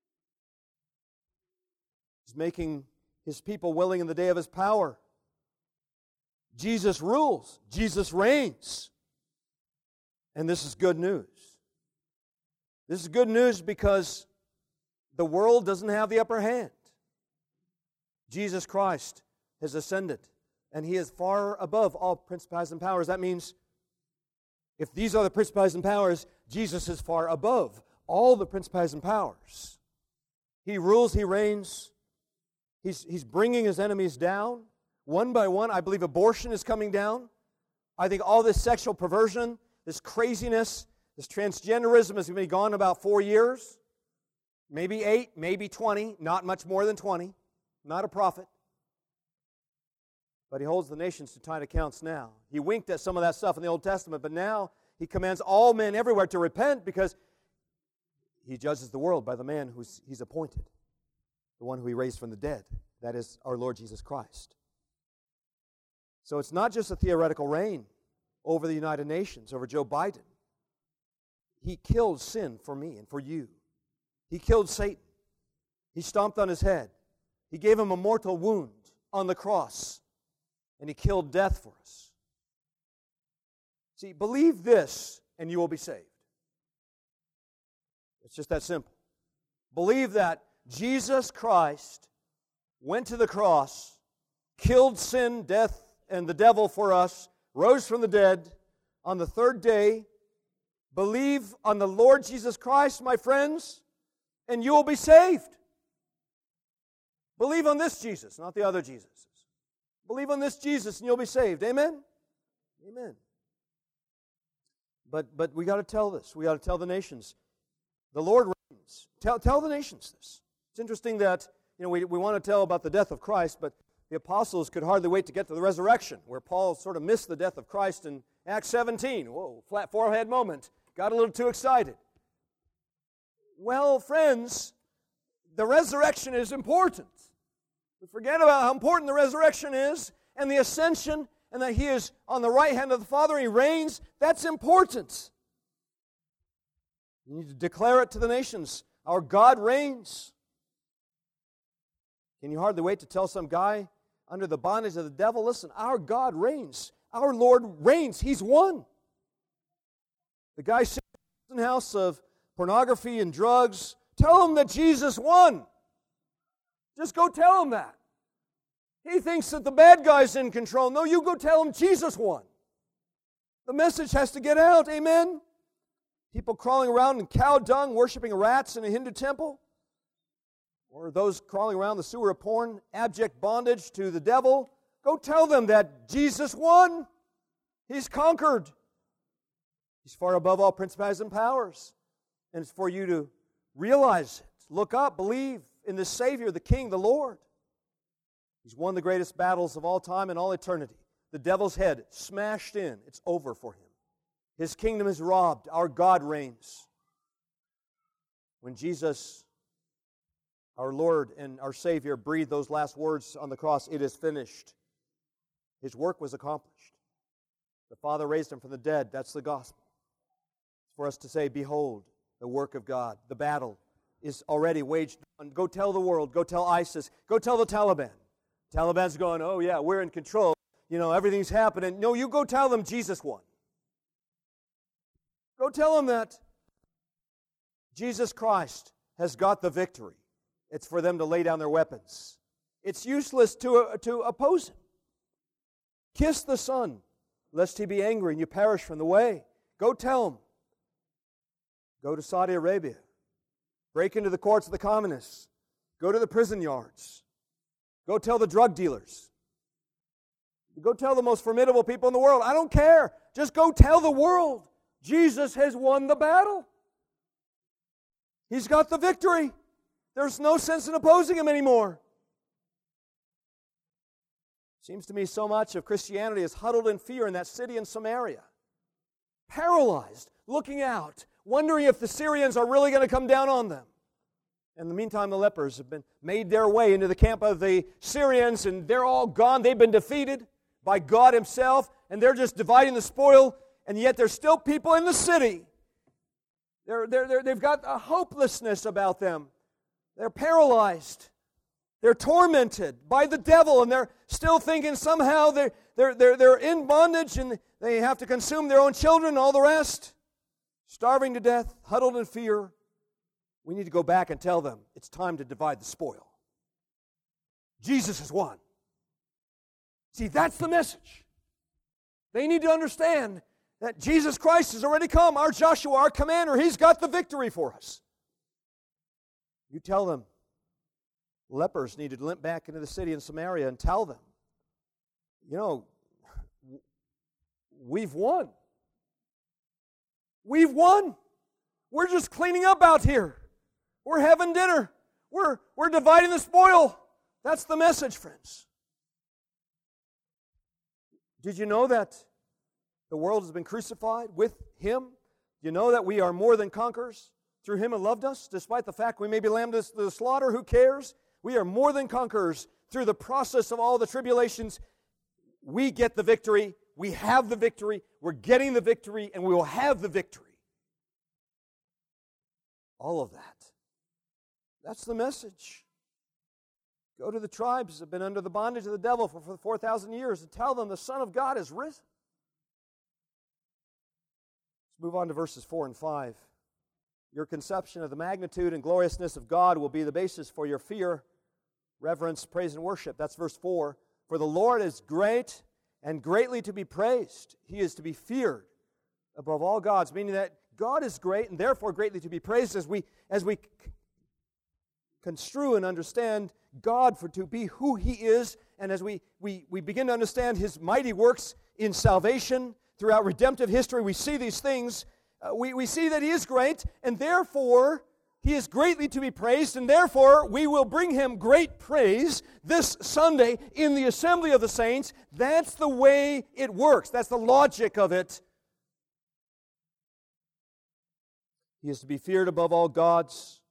He's making His people willing in the day of His power. Jesus rules. Jesus reigns. And this is good news. This is good news because the world doesn't have the upper hand. Jesus Christ has ascended, and He is far above all principalities and powers. That means if these are the principalities and powers, Jesus is far above all the principalities and powers. He rules, He reigns. He's, he's bringing His enemies down one by one. I believe abortion is coming down. I think all this sexual perversion, this craziness, this transgenderism has been gone about four years, maybe eight, maybe twenty, not much more than twenty. Not a prophet. But He holds the nations to tight accounts now. He winked at some of that stuff in the Old Testament, but now He commands all men everywhere to repent because He judges the world by the man who He's appointed, the one who He raised from the dead. That is our Lord Jesus Christ. So it's not just a theoretical reign over the United Nations, over Joe Biden. He killed sin for me and for you. He killed Satan. He stomped on his head. He gave him a mortal wound on the cross, and He killed death for us. See, believe this, and you will be saved. It's just that simple. Believe that Jesus Christ went to the cross, killed sin, death, and the devil for us, rose from the dead on the third day. Believe on the Lord Jesus Christ, my friends, and you will be saved. Believe on this Jesus, not the other Jesuses. Believe on this Jesus and you'll be saved. Amen? Amen. But but we got to tell this. We got to tell the nations. The Lord reigns. Tell, tell the nations this. It's interesting that, you know, we, we want to tell about the death of Christ, but the apostles could hardly wait to get to the resurrection, where Paul sort of missed the death of Christ in Acts seventeen. Whoa, flat forehead moment. Got a little too excited. Well, friends, the resurrection is important. We forget about how important the resurrection is, and the ascension, and that He is on the right hand of the Father, He reigns. That's important. You need to declare it to the nations. Our God reigns. Can you hardly wait to tell some guy under the bondage of the devil, listen, our God reigns. Our Lord reigns. He's won. The guy sitting in the house of pornography and drugs, tell him that Jesus won. Just go tell him that. He thinks that the bad guy's in control. No, you go tell him Jesus won. The message has to get out. Amen? People crawling around in cow dung, worshiping rats in a Hindu temple. Or those crawling around the sewer of porn, abject bondage to the devil. Go tell them that Jesus won. He's conquered. He's far above all principalities and powers. And it's for you to realize it. Look up, believe in the Savior, the King, the Lord. He's won the greatest battles of all time and all eternity. The devil's head smashed in. It's over for him. His kingdom is robbed. Our God reigns. When Jesus, our Lord and our Savior, breathed those last words on the cross, it is finished. His work was accomplished. The Father raised Him from the dead. That's the gospel. It's for us to say, behold, the work of God. The battle is already waged on. Go tell the world. Go tell ISIS. Go tell the Taliban. Taliban's going, oh yeah, we're in control. You know, everything's happening. No, you go tell them Jesus won. Go tell them that Jesus Christ has got the victory. It's for them to lay down their weapons. It's useless to, uh, to oppose Him. Kiss the Son, lest He be angry and you perish from the way. Go tell Him. Go to Saudi Arabia. Break into the courts of the communists. Go to the prison yards. Go tell the drug dealers. Go tell the most formidable people in the world. I don't care. Just go tell the world. Jesus has won the battle. He's got the victory. There's no sense in opposing Him anymore. Seems to me so much of Christianity is huddled in fear in that city in Samaria. Paralyzed, looking out, wondering if the Syrians are really going to come down on them. In the meantime, the lepers have been made their way into the camp of the Syrians, and they're all gone. They've been defeated by God Himself, and they're just dividing the spoil, and yet there's still people in the city. They're, they're, they're, they've got a hopelessness about them. They're paralyzed. They're tormented by the devil, and they're still thinking somehow they're, they're, they're, they're in bondage, and they have to consume their own children and all the rest. starving to death, huddled in fear, we need to go back and tell them it's time to divide the spoil. Jesus has won. See, that's the message. They need to understand that Jesus Christ has already come, our Joshua, our commander. He's got the victory for us. You tell them lepers need to limp back into the city in Samaria and tell them, you know, we've won. We've won. We're just cleaning up out here. We're having dinner. We're, we're dividing the spoil. That's the message, friends. Did you know that the world has been crucified with Him? You know that we are more than conquerors through Him who loved us, despite the fact we may be lambed to the slaughter. Who cares? We are more than conquerors through the process of all the tribulations. We get the victory. We have the victory. We're getting the victory, and we will have the victory. All of that. That's the message. Go to the tribes that have been under the bondage of the devil for, for four thousand years and tell them the Son of God has risen. Let's move on to verses four and five. Your conception of the magnitude and gloriousness of God will be the basis for your fear, reverence, praise, and worship. That's verse four. For the Lord is great and greatly to be praised. He is to be feared above all gods, meaning that God is great and therefore greatly to be praised. As we, as we construe and understand God for to be who He is, and as we, we, we begin to understand His mighty works in salvation throughout redemptive history, we see these things. Uh, we, we see that He is great, and therefore He is greatly to be praised, and therefore we will bring Him great praise this Sunday in the assembly of the saints. That's the way it works. That's the logic of it. He is to be feared above all gods.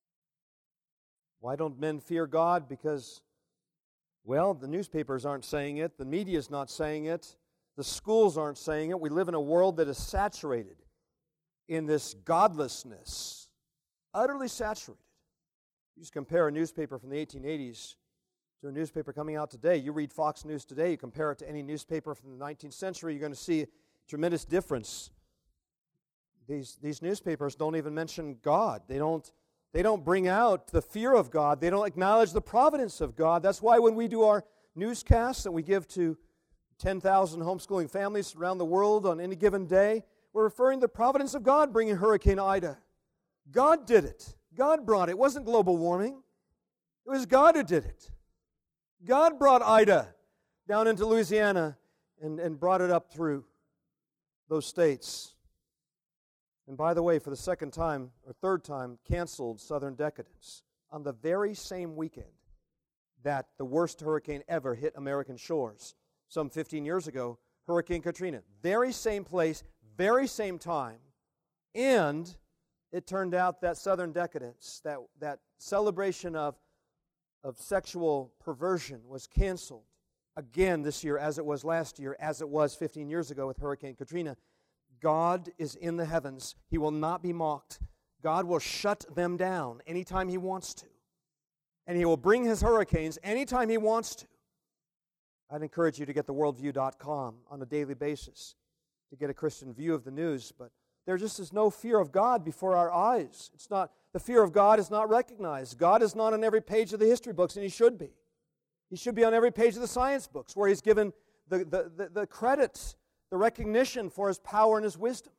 Why don't men fear God? Because, well, the newspapers aren't saying it, the media is not saying it, the schools aren't saying it. We live in a world that is saturated in this godlessness, utterly saturated. You just compare a newspaper from the eighteen eighties to a newspaper coming out today. You read Fox News today, you compare it to any newspaper from the nineteenth century, you're going to see a tremendous difference. These, these newspapers don't even mention God. They don't, they don't bring out the fear of God. They don't acknowledge the providence of God. That's why when we do our newscasts that we give to ten thousand homeschooling families around the world on any given day, we're referring to the providence of God bringing Hurricane Ida. God did it. God brought it. It wasn't global warming. It was God who did it. God brought Ida down into Louisiana and, and brought it up through those states. And by the way, for the second time or third time, canceled Southern Decadence on the very same weekend that the worst hurricane ever hit American shores. Some fifteen years ago, Hurricane Katrina. Very same place, very same time. And it turned out that Southern Decadence, that, that celebration of, of sexual perversion was canceled again this year, as it was last year, as it was fifteen years ago with Hurricane Katrina. God is in the heavens. He will not be mocked. God will shut them down anytime He wants to. And He will bring His hurricanes anytime He wants to. I'd encourage you to get the worldview dot com on a daily basis to get a Christian view of the news, but there just is no fear of God before our eyes. It's not, the fear of God is not recognized. God is not on every page of the history books, and He should be. He should be on every page of the science books, where He's given the, the, the, the credit, the recognition for His power and His wisdom.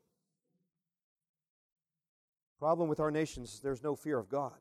Problem with our nations is there's no fear of God.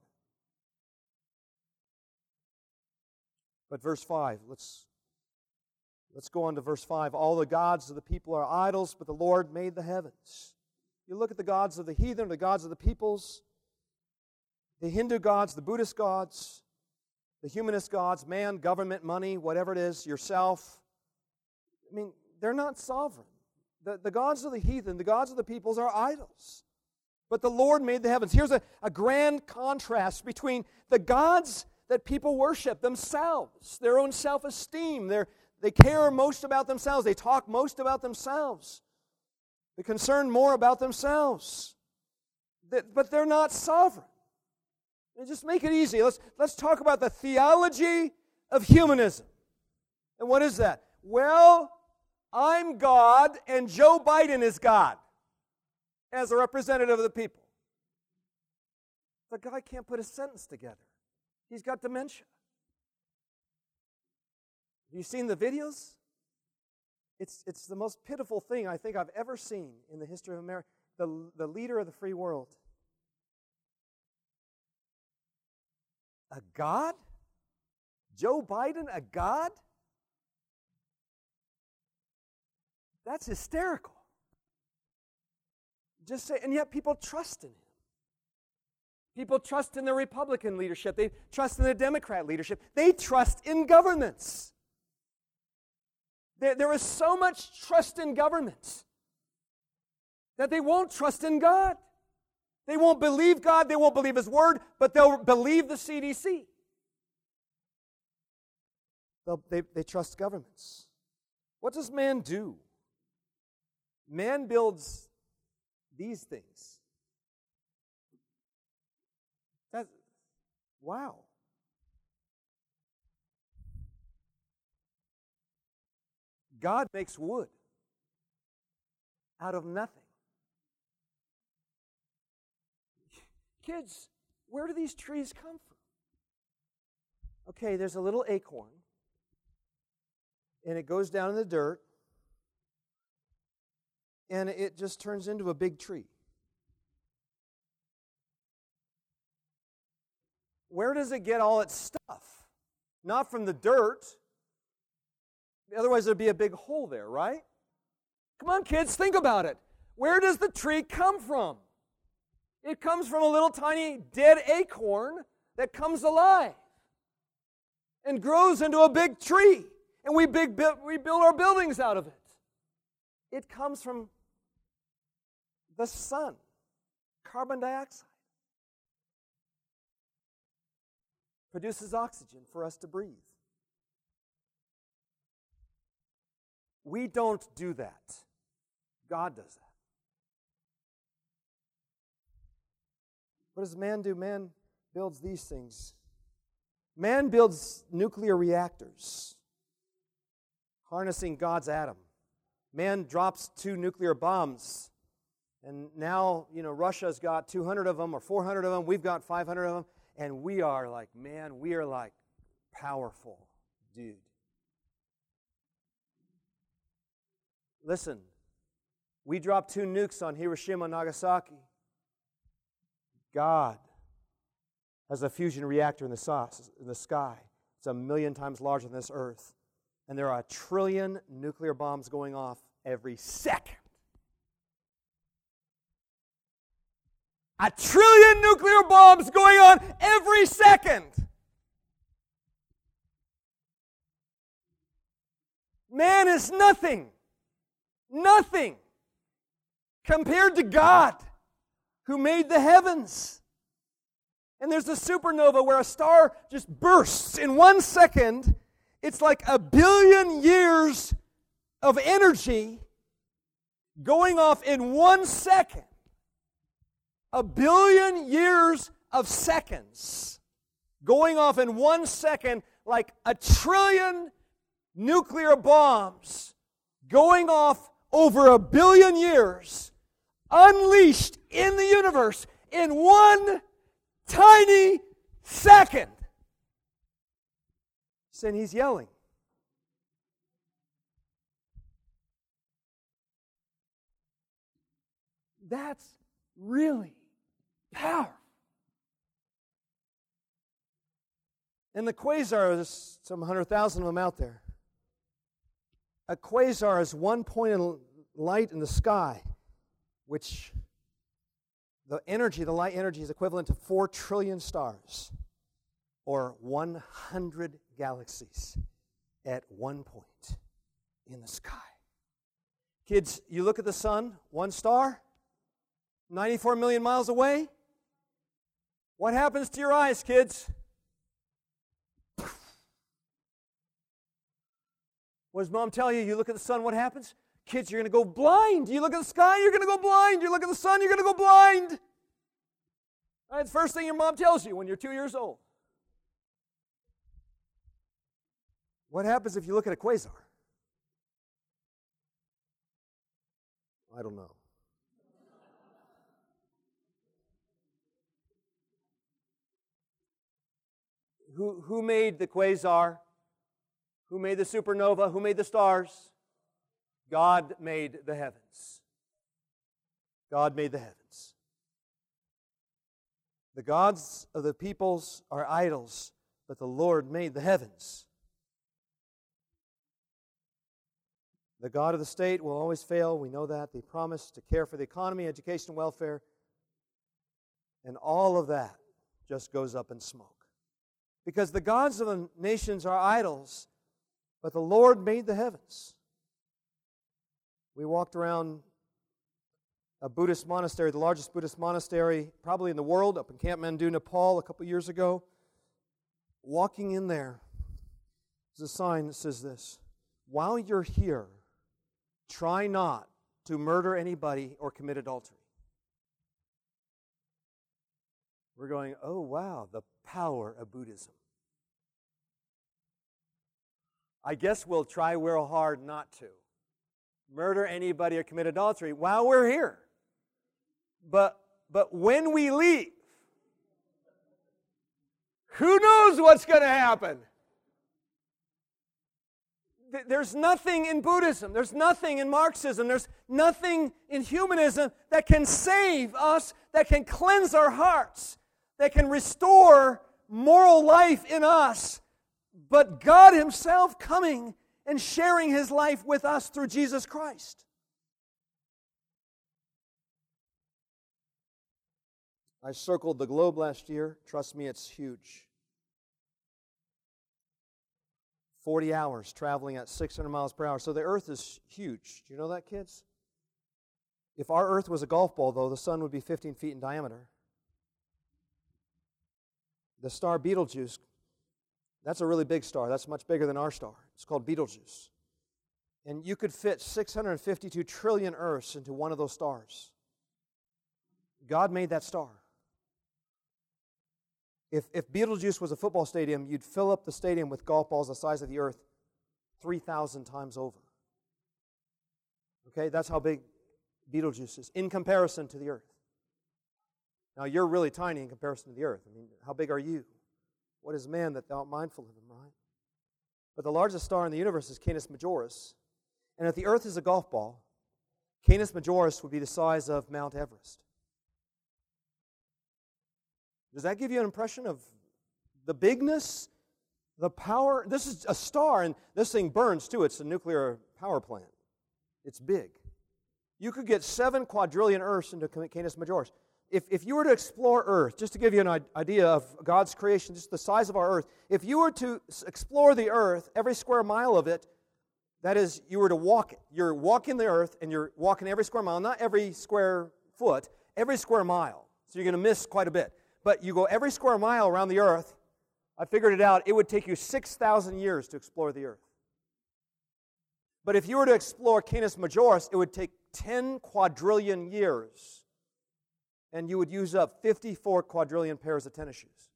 But verse five, let's, let's go on to verse five. All the gods of the people are idols, but the Lord made the heavens. You look at the gods of the heathen, the gods of the peoples, the Hindu gods, the Buddhist gods, the humanist gods, man, government, money, whatever it is, yourself. I mean, they're not sovereign. The, the gods of the heathen, the gods of the peoples are idols. But the Lord made the heavens. Here's a, a grand contrast between the gods that people worship themselves, their own self-esteem. They're, they care most about themselves. They talk most about themselves. They concern more about themselves. They, but they're not sovereign. And just make it easy. Let's, let's talk about the theology of humanism. And what is that? Well, I'm God and Joe Biden is God. as a representative of the people. The guy can't put a sentence together. He's got dementia. Have you seen the videos? It's, it's the most pitiful thing I think I've ever seen in the history of America. The, the leader of the free world. A god? Joe Biden, a god? That's hysterical. Just say, and yet people trust in him. People trust in the Republican leadership. They trust in the Democrat leadership. They trust in governments. There, there is so much trust in governments that they won't trust in God. They won't believe God. They won't believe His Word, but they'll believe the C D C. They'll, they, they trust governments. What does man do? Man builds these things. That, wow. God makes wood out of nothing. Kids, where do these trees come from? Okay, there's a little acorn, and it goes down in the dirt, and it just turns into a big tree. Where does it get all its stuff? Not from the dirt. Otherwise, there'd be a big hole there, right? Come on, kids, think about it. Where does the tree come from? It comes from a little tiny dead acorn that comes alive and grows into a big tree. And we, big, we build our buildings out of it. It comes from the sun, carbon dioxide. Produces oxygen for us to breathe. We don't do that. God does that. What does man do? Man builds these things. Man builds nuclear reactors, harnessing God's atom. Man drops two nuclear bombs, and now, you know, Russia's got two hundred of them or four hundred of them. We've got five hundred of them, and we are like, man, we are like powerful, dude. Listen, we dropped two nukes on Hiroshima and Nagasaki. God has a fusion reactor in the, sauce, in the sky. It's a million times larger than this earth. And there are a trillion nuclear bombs going off every second. A trillion nuclear bombs going on every second. Man is nothing. Nothing compared to God, who made the heavens. And there's a supernova where a star just bursts in one second. It's like a billion years of energy going off in one second. A billion years of seconds going off in one second, like a trillion nuclear bombs going off over a billion years, unleashed in the universe in one tiny second. And he's yelling. That's really powerful. And the quasar, there's some hundred thousand of them out there. A quasar is one point of light in the sky, which the energy, the light energy, is equivalent to four trillion stars, or one hundred galaxies at one point in the sky. Kids, you look at the sun, one star, ninety-four million miles away. What happens to your eyes, kids? What does mom tell you? You look at the sun, what happens? Kids, you're going to go blind. You look at the sky, you're going to go blind. You look at the sun, you're going to go blind. That's the first thing your mom tells you when you're two years old. What happens if you look at a quasar? I don't know. who, who made the quasar? Who made the supernova? Who made the stars? God made the heavens. God made the heavens. The gods of the peoples are idols, but the Lord made the heavens. The God of the state will always fail. We know that. They promise to care for the economy, education, welfare. And all of that just goes up in smoke. Because the gods of the nations are idols, but the Lord made the heavens. We walked around a Buddhist monastery, the largest Buddhist monastery probably in the world, up in Kathmandu, Nepal, a couple years ago. Walking in there, there's a sign that says this: while you're here, try not to murder anybody or commit adultery. We're going, oh wow, the power of Buddhism. I guess we'll try real hard not to murder anybody or commit adultery while we're here. But, but when we leave, who knows what's going to happen? There's nothing in Buddhism, there's nothing in Marxism, there's nothing in humanism that can save us, that can cleanse our hearts, that can restore moral life in us, but God Himself coming and sharing His life with us through Jesus Christ. I circled the globe last year. Trust me, it's huge. forty hours traveling at six hundred miles per hour. So the earth is huge. Do you know that, kids? If our earth was a golf ball, though, the sun would be fifteen feet in diameter. The star Betelgeuse, that's a really big star. That's much bigger than our star. It's called Betelgeuse. And you could fit six hundred fifty-two trillion Earths into one of those stars. God made that star. If, if Betelgeuse was a football stadium, you'd fill up the stadium with golf balls the size of the earth three thousand times over. Okay, that's how big Betelgeuse is in comparison to the earth. Now, you're really tiny in comparison to the earth. I mean, how big are you? What is man that thou art mindful of him, right? But the largest star in the universe is Canis Majoris. And if the earth is a golf ball, Canis Majoris would be the size of Mount Everest. Does that give you an impression of the bigness, the power? This is a star, and this thing burns too. It's a nuclear power plant. It's big. You could get seven quadrillion Earths into Canis Majoris. If, if you were to explore Earth, just to give you an idea of God's creation, just the size of our Earth, if you were to explore the Earth, every square mile of it, that is, you were to walk it. You're walking the Earth, and you're walking every square mile, not every square foot, every square mile. So you're going to miss quite a bit. But you go every square mile around the earth, I figured it out, it would take you six thousand years to explore the earth. But if you were to explore Canis Majoris, it would take ten quadrillion years. And you would use up fifty-four quadrillion pairs of tennis shoes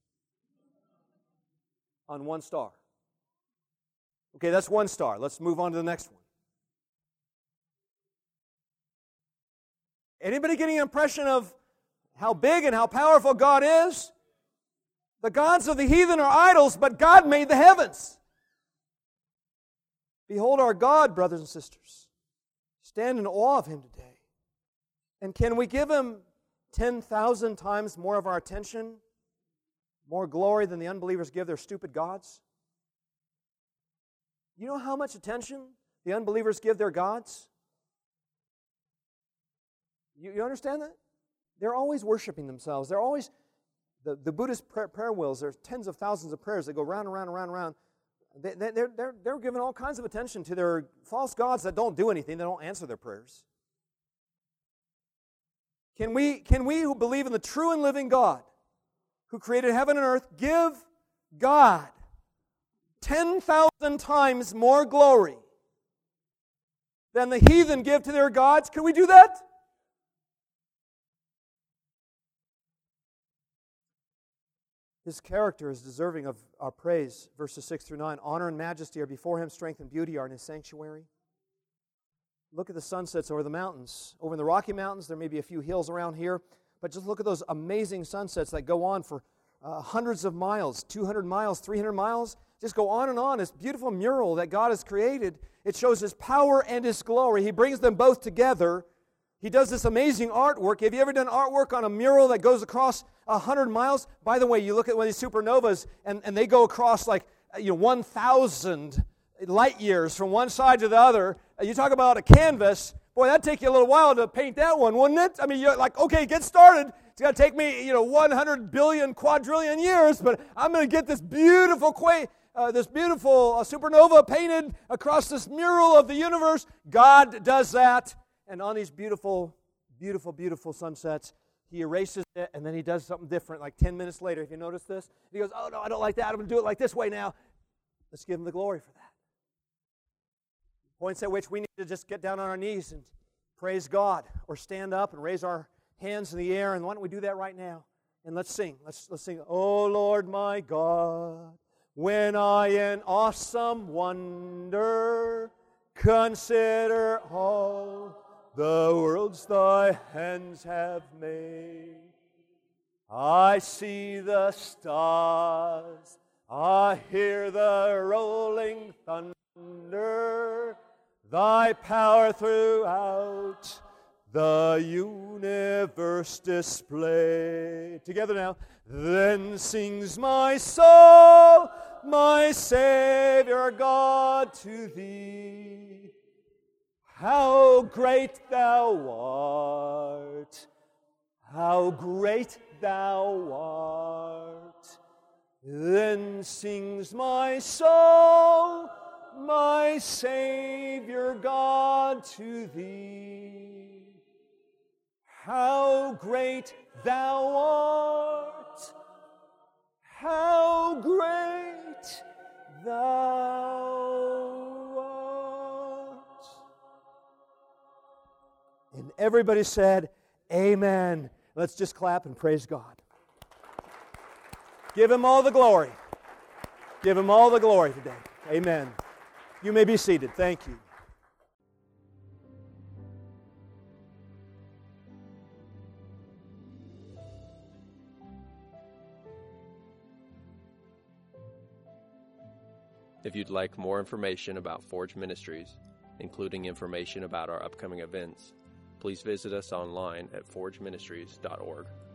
on one star. Okay, that's one star. Let's move on to the next one. Anybody getting an impression of how big and how powerful God is? The gods of the heathen are idols, but God made the heavens. Behold our God, brothers and sisters. Stand in awe of Him today. And can we give Him ten thousand times more of our attention, more glory than the unbelievers give their stupid gods? You know how much attention the unbelievers give their gods? You, you understand that? They're always worshiping themselves. They're always, the, the Buddhist prayer, prayer wheels, there's tens of thousands of prayers that go round and round and round and round. They, they, they're, they're, they're giving all kinds of attention to their false gods that don't do anything. They don't answer their prayers. Can we, can we who believe in the true and living God, who created heaven and earth, give God ten thousand times more glory than the heathen give to their gods? Can we do that? His character is deserving of our praise. Verses six through nine. Honor and majesty are before Him. Strength and beauty are in His sanctuary. Look at the sunsets over the mountains. Over in the Rocky Mountains, there may be a few hills around here, but just look at those amazing sunsets that go on for uh, hundreds of miles, two hundred miles, three hundred miles. Just go on and on. This beautiful mural that God has created, it shows His power and His glory. He brings them both together. He does this amazing artwork. Have you ever done artwork on a mural that goes across one hundred miles? By the way, you look at one of these supernovas, and, and they go across like you know one thousand light years from one side to the other. You talk about a canvas. Boy, that'd take you a little while to paint that one, wouldn't it? I mean, you're like, okay, get started. It's going to take me, you know, one hundred billion, quadrillion years, but I'm going to get this beautiful, qua- uh, this beautiful uh, supernova painted across this mural of the universe. God does that, and on these beautiful, beautiful, beautiful sunsets, He erases it, and then He does something different. Like ten minutes later, if you notice this, He goes, "Oh no, I don't like that. I'm going to do it like this way now." Let's give Him the glory for that. Points at which we need to just get down on our knees and praise God, or stand up and raise our hands in the air. And why don't we do that right now? And let's sing. Let's let's sing. Oh Lord my God, when I in awesome wonder consider all the worlds Thy hands have made, I see the stars, I hear the rolling thunder, Thy power throughout the universe display. Together now. Then sings my soul, my Savior God, to Thee. How great Thou art, how great Thou art. Then sings my soul, my Savior God, to Thee. How great Thou art, how great Thou art. And everybody said, amen. Let's just clap and praise God. Give Him all the glory. Give Him all the glory today. Amen. You may be seated. Thank you. If you'd like more information about Forge Ministries, including information about our upcoming events, please visit us online at forge ministries dot org.